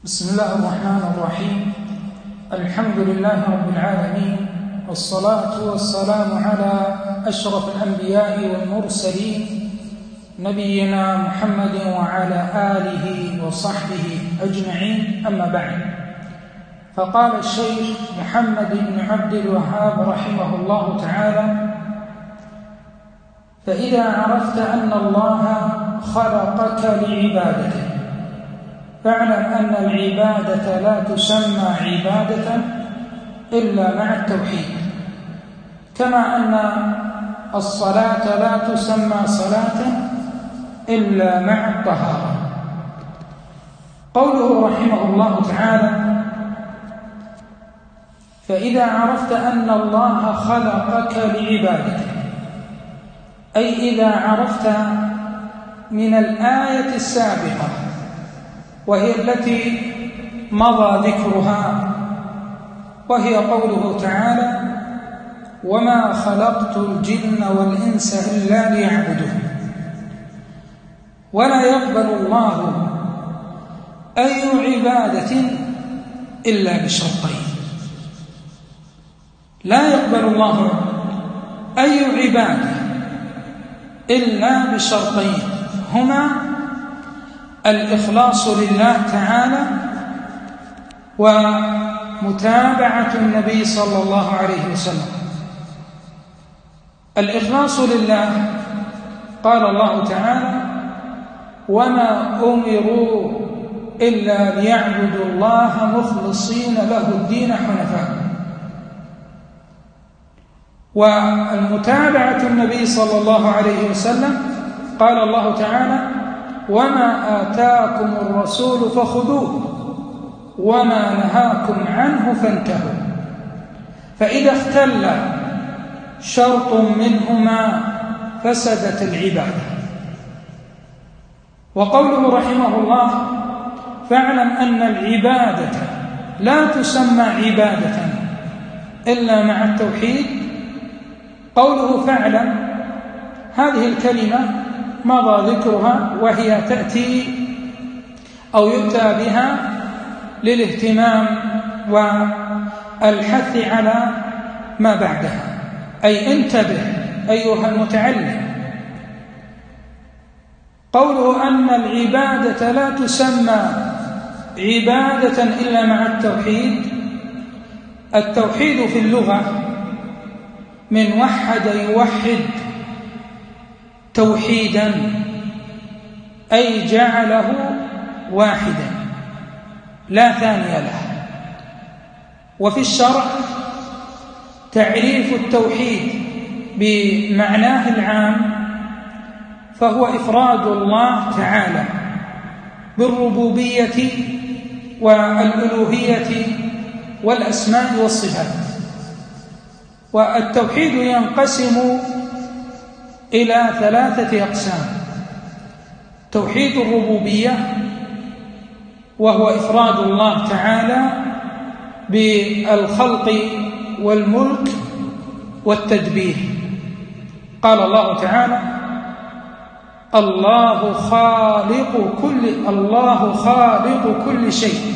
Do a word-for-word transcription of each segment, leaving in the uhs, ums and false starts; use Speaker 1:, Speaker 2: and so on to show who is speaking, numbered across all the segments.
Speaker 1: بسم الله الرحمن الرحيم. الحمد لله رب العالمين، والصلاة والسلام على أشرف الأنبياء والمرسلين نبينا محمد وعلى آله وصحبه أجمعين، أما بعد. فقال الشيخ محمد بن عبد الوهاب رحمه الله تعالى: فإذا عرفت أن الله خلقك لعبادته فاعلم أن العبادة لا تسمى عبادة إلا مع التوحيد، كما أن الصلاة لا تسمى صلاة إلا مع الطهارة. قوله رحمه الله تعالى: فإذا عرفت أن الله خلقك لعبادته، أي إذا عرفت من الآية السابقة وهي التي مضى ذكرها، وهي قوله تعالى: وما خلقت الجن والإنس إلا ليعبدون. ولا يقبل الله أي عبادة إلا بشرطين. لا يقبل الله أي عبادة إلا بشرطين، هما الإخلاص لله تعالى ومتابعة النبي صلى الله عليه وسلم. الإخلاص لله قال الله تعالى: وما أمروا إلا ليعبدوا الله مخلصين له الدين حنفاء. والمتابعة النبي صلى الله عليه وسلم قال الله تعالى: وما آتاكم الرسول فخذوه وما نهاكم عنه فانتهوا. فإذا اختل شرط منهما فسدت العبادة. وقوله رحمه الله: فاعلم أن العبادة لا تسمى عبادة إلا مع التوحيد. قوله فاعلم، هذه الكلمة مضى ذكرها، وهي تأتي أو يؤتى بها للاهتمام والحث على ما بعدها، أي انتبه أيها المتعلم. قوله أن العبادة لا تسمى عبادة إلا مع التوحيد. التوحيد في اللغة من وحد يوحد توحيدا، أي جعله واحدا لا ثاني له. وفي الشرع تعريف التوحيد بمعناه العام فهو إفراد الله تعالى بالربوبية والألوهية والأسماء والصفات. والتوحيد ينقسم إلى ثلاثة أقسام: توحيد الربوبية، وهو إفراد الله تعالى بالخلق والملك والتدبير. قال الله تعالى: الله خالق كل الله خالق كل شيء.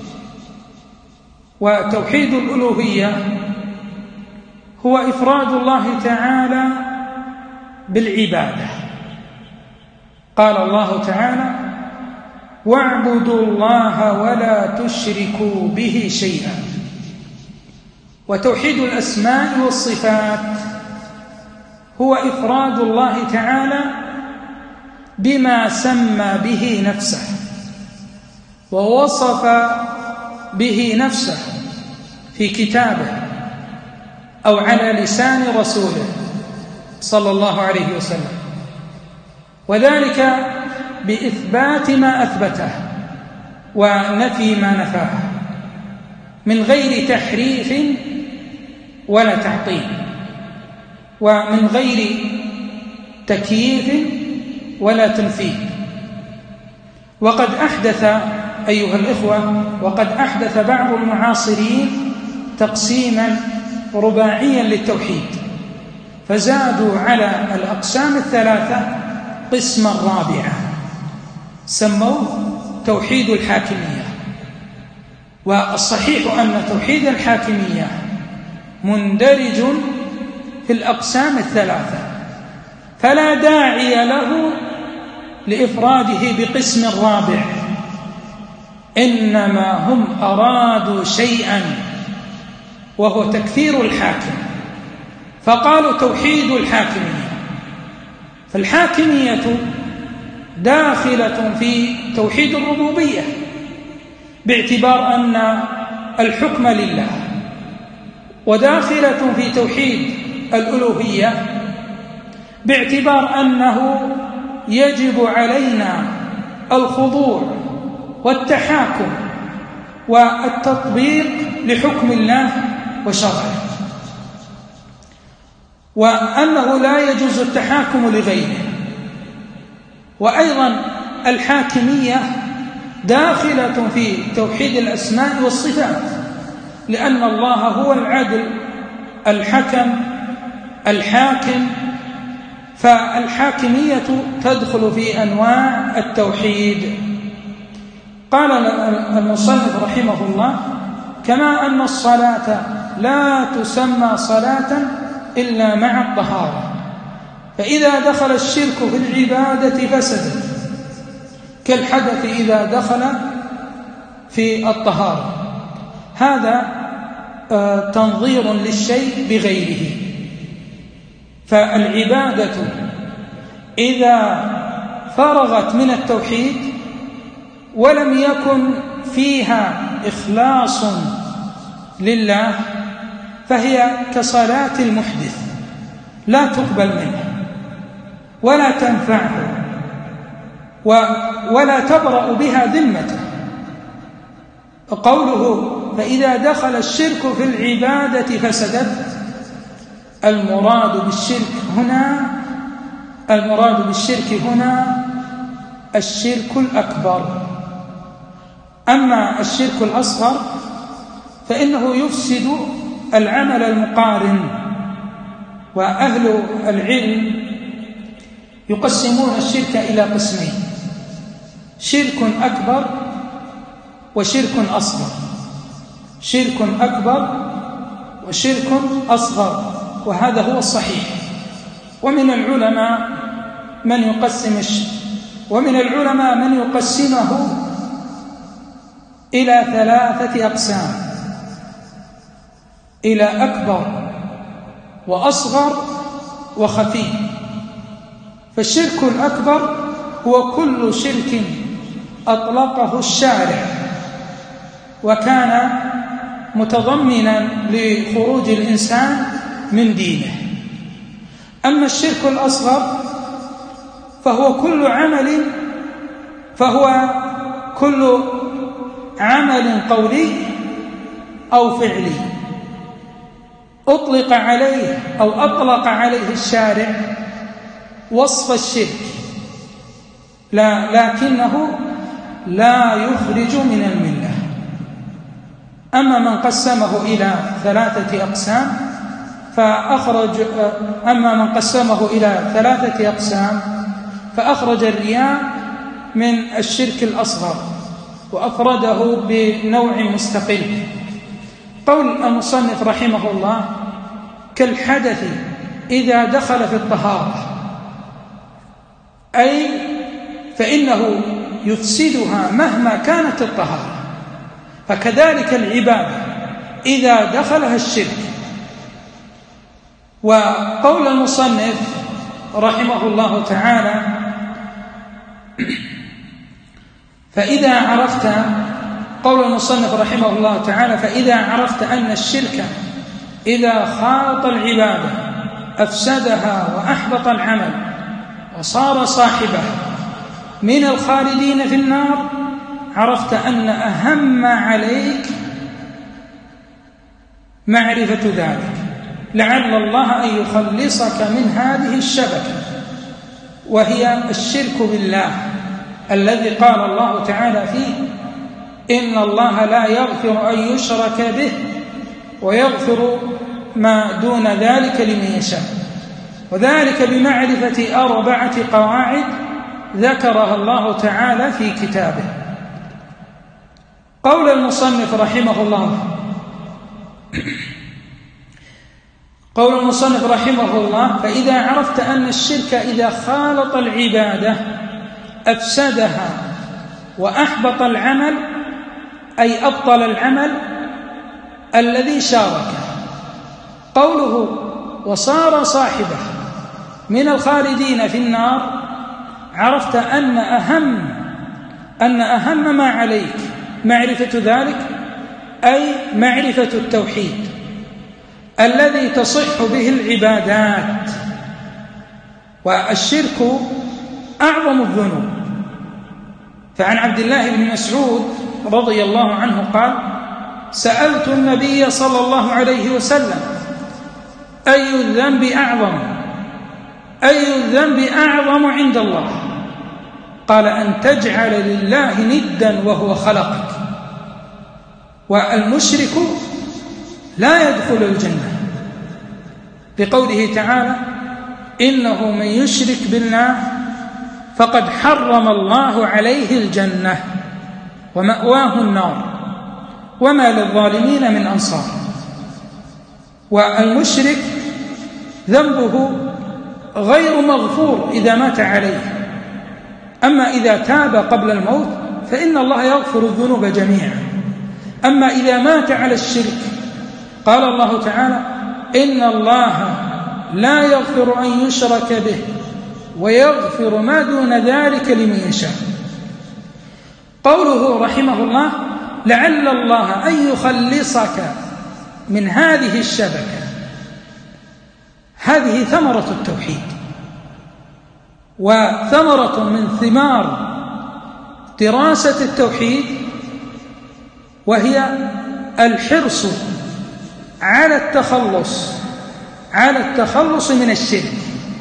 Speaker 1: وتوحيد الألوهية هو إفراد الله تعالى بالعبادة. قال الله تعالى: واعبدوا الله ولا تشركوا به شيئا. وتوحيد الأسماء والصفات هو إفراد الله تعالى بما سمى به نفسه ووصف به نفسه في كتابه أو على لسان رسوله صلى الله عليه وسلم، وذلك بإثبات ما أثبته ونفي ما نفاه من غير تحريف ولا تعطيل، ومن غير تكييف ولا تمثيل. وقد أحدث أيها الإخوة وقد أحدث بعض المعاصرين تقسيما رباعيا للتوحيد، فزادوا على الأقسام الثلاثة قسما رابعا سموه توحيد الحاكمية. والصحيح أن توحيد الحاكمية مندرج في الأقسام الثلاثة، فلا داعي له لإفراده بقسم رابع، إنما هم أرادوا شيئا وهو تكفير الحاكم، فقالوا توحيد الحاكمية. فالحاكمية داخلة في توحيد الربوبية باعتبار أن الحكم لله، وداخلة في توحيد الألوهية باعتبار أنه يجب علينا الخضوع والتحاكم والتطبيق لحكم الله وشرعه، وأنه لا يجوز التحاكم لغيره. وأيضا الحاكمية داخلة في توحيد الأسماء والصفات، لأن الله هو العدل الحكم الحاكم، فالحاكمية تدخل في أنواع التوحيد. قال المصنف رحمه الله: كما أن الصلاة لا تسمى صلاة إلا مع الطهارة، فإذا دخل الشرك في العبادة فسدت، كالحدث إذا دخل في الطهارة. هذا تنظير للشيء بغيره. فالعبادة إذا فرغت من التوحيد ولم يكن فيها إخلاص لله فهي كصلاة المحدث، لا تقبل منه ولا تنفعه ولا تبرأ بها ذمته. قوله فإذا دخل الشرك في العبادة فسدت، المراد بالشرك هنا المراد بالشرك هنا الشرك الأكبر. أما الشرك الأصغر فإنه يفسد العمل المقارن. وأهل العلم يقسمون الشرك إلى قسمين: شرك أكبر وشرك أصغر. شرك أكبر وشرك أصغر، وهذا هو الصحيح. ومن العلماء من يقسم الشرك ومن العلماء من يقسمه إلى ثلاثة أقسام: إلى أكبر وأصغر وخفي. فالشرك الأكبر هو كل شرك أطلقه الشارع وكان متضمنا لخروج الإنسان من دينه. أما الشرك الأصغر فهو كل عمل فهو كل عمل قولي أو فعلي أطلق عليه أو أطلق عليه الشارع وصف الشرك، لا لكنه لا يخرج من الملة. أما من قسمه إلى ثلاثة أقسام فأخرج أما من قسمه إلى ثلاثة أقسام فأخرج الرياء من الشرك الأصغر وأفرده بنوع مستقل. قول المصنف رحمه الله: كالحدث إذا دخل في الطهارة، أي فإنه يفسدها مهما كانت الطهارة. فكذلك العبادة إذا دخلها الشرك. وقول المصنف رحمه الله تعالى: فإذا عرفت قول المصنف رحمه الله تعالى فإذا عرفت أن الشرك إذا خاط العبادة أفسدها وأحبط العمل وصار صاحبه من الخالدين في النار، عرفت أن أهم ما عليك معرفة ذلك، لعل الله أن يخلصك من هذه الشبكة، وهي الشرك بالله الذي قال الله تعالى فيه: إن الله لا يغفر أن يشرك به ويغفر ما دون ذلك لمن يشاء. وذلك بمعرفة أربعة قواعد ذكرها الله تعالى في كتابه. قول المصنف رحمه الله قول المصنف رحمه الله: فإذا عرفت أن الشرك إذا خالط العبادة أفسدها وأحبط العمل، أي أبطل العمل الذي شاركه. قوله وصار صاحبه من الخالدين في النار، عرفت أن أهم أن أهم ما عليك معرفة ذلك، أي معرفة التوحيد الذي تصح به العبادات. والشرك أعظم الذنوب. فعن عبد الله بن مسعود رضي الله عنه قال: سألت النبي صلى الله عليه وسلم: أي الذنب أعظم أي الذنب أعظم عند الله؟ قال: أن تجعل لله ندا وهو خلقك. والمشرك لا يدخل الجنة، لقوله تعالى: إنه من يشرك بالله فقد حرم الله عليه الجنة ومأواه النار وما للظالمين من أنصار. والمشرك ذنبه غير مغفور إذا مات عليه، أما إذا تاب قبل الموت فإن الله يغفر الذنوب جميعا. أما إذا مات على الشرك قال الله تعالى: إن الله لا يغفر أن يشرك به ويغفر ما دون ذلك لمن يشاء. قوله رحمه الله: لعل الله أن يخلصك من هذه الشبكة، هذه ثمرة التوحيد، وثمرة من ثمار دراسة التوحيد، وهي الحرص على التخلص على التخلص من الشرك.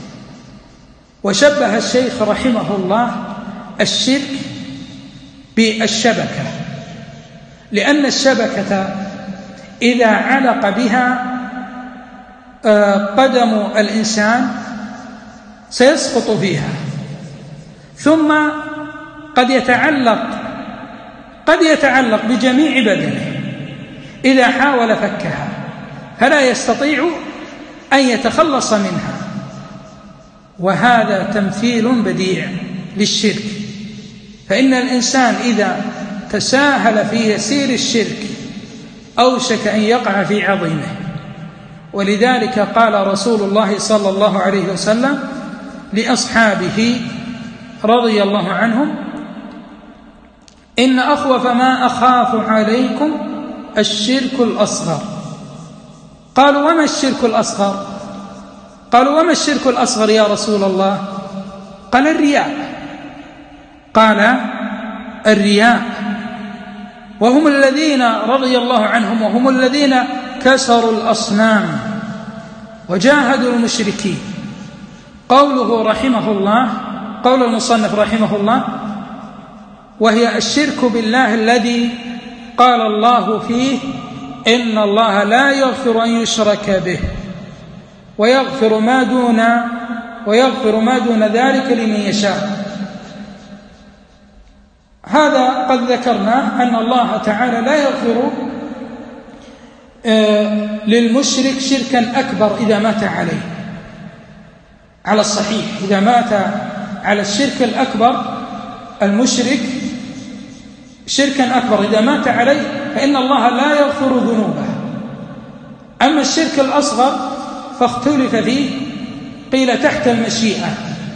Speaker 1: وشبه الشيخ رحمه الله الشرك بالشبكة، لأن الشبكة إذا علق بها قدم الإنسان سيسقط فيها، ثم قد يتعلق قد يتعلق بجميع بدنه إذا حاول فكها، فلا يستطيع أن يتخلص منها. وهذا تمثيل بديع للشرك، فإن الإنسان إذا تساهل في يسير الشرك أوشك أن يقع في عظيمه. ولذلك قال رسول الله صلى الله عليه وسلم لأصحابه رضي الله عنهم: إن أخوف ما أخاف عليكم الشرك الأصغر. قالوا: وما الشرك الأصغر؟ قالوا: وما الشرك الأصغر يا رسول الله؟ قال: الرياء. قال: الرياء. وهم الذين رضي الله عنهم وهم الذين كسروا الأصنام وجاهدوا المشركين. قوله رحمه الله قول المصنف رحمه الله: وهي الشرك بالله الذي قال الله فيه: إن الله لا يغفر أن يشرك به ويغفر ما دون ويغفر ما دون ذلك لمن يشاء. هذا قد ذكرنا أن الله تعالى لا يغفر للمشرك شركا أكبر إذا مات عليه، على الصحيح إذا مات على الشرك الأكبر المشرك شركا أكبر إذا مات عليه فإن الله لا يغفر ذنوبه. أما الشرك الأصغر فاختلف فيه، قيل تحت المشيئة،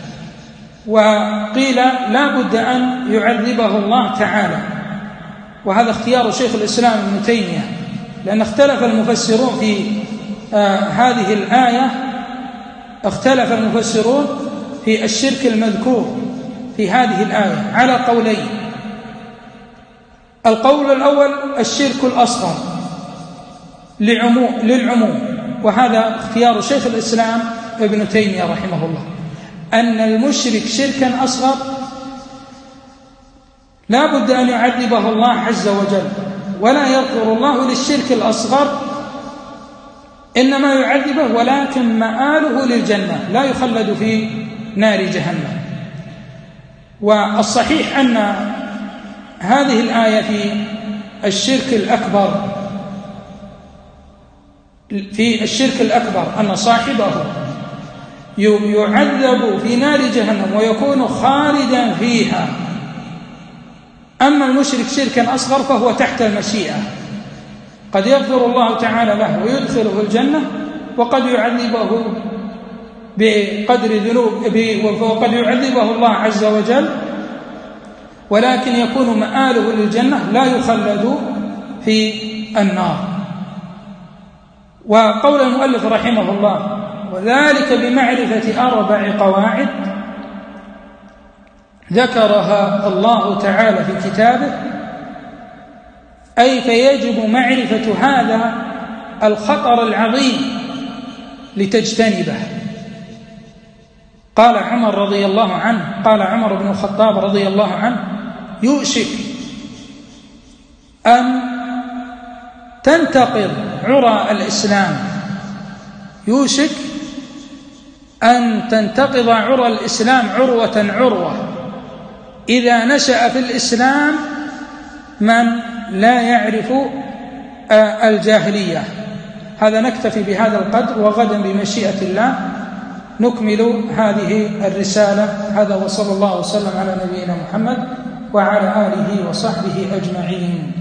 Speaker 1: وقيل لا بد أن يعذبه الله تعالى، وهذا اختيار شيخ الإسلام ابن تيمية، لأن اختلف المفسرون في آه هذه الآية اختلف المفسرون في الشرك المذكور في هذه الآية على قولين. القول الأول الشرك الأصغر للعموم، وهذا اختيار شيخ الإسلام ابن تيمية رحمه الله، أن المشرك شركا أصغر لا بد أن يعذبه الله عز وجل، ولا يغفر الله للشرك الأصغر، إنما يعذبه ولكن مآله للجنة، لا يخلد في نار جهنم. والصحيح أن هذه الآية في الشرك الأكبر في الشرك الأكبر أن صاحبه يعذب في نار جهنم ويكون خالدا فيها. أما المشرك شركا أصغر فهو تحت المشيئة، قد يغفر الله تعالى له ويدخله الجنة، وقد يعذبه بقدر ذنوب وقد يعذبه الله عز وجل، ولكن يكون مآله للجنة لا يخلد في النار. وقول المؤلف رحمه الله: وذلك بمعرفة أربع قواعد ذكرها الله تعالى في كتابه، أي فيجب معرفة هذا الخطر العظيم لتجتنبه. قال عمر رضي الله عنه قال عمر بن الخطاب رضي الله عنه: يوشك أن تنتقض عرى الإسلام يوشك أن تنتقض عرى الإسلام عروة عروة إذا نشأ في الإسلام من لا يعرف الجاهلية. هذا نكتفي بهذا القدر، وغدا بمشيئة الله نكمل هذه الرسالة. هذا وصلى الله وسلم على نبينا محمد وعلى آله وصحبه أجمعين.